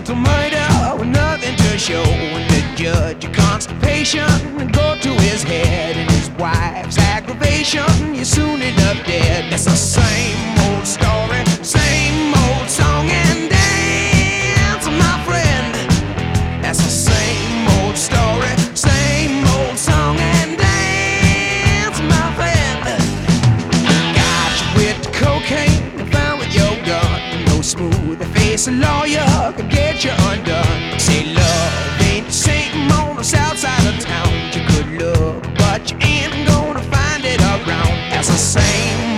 to murder with nothing to show. And the judge, your constipation, go to his head. And his wife's aggravation, you soon end up dead. That's the same old story, same old song and dance, my friend. That's the same old story, same old song and dance, my friend. Got you with the cocaine, found with your gun. No smooth face, a lawyer could get you undone. Say love ain't the same on the south side of town. You could look, but you ain't gonna find it around. That's the same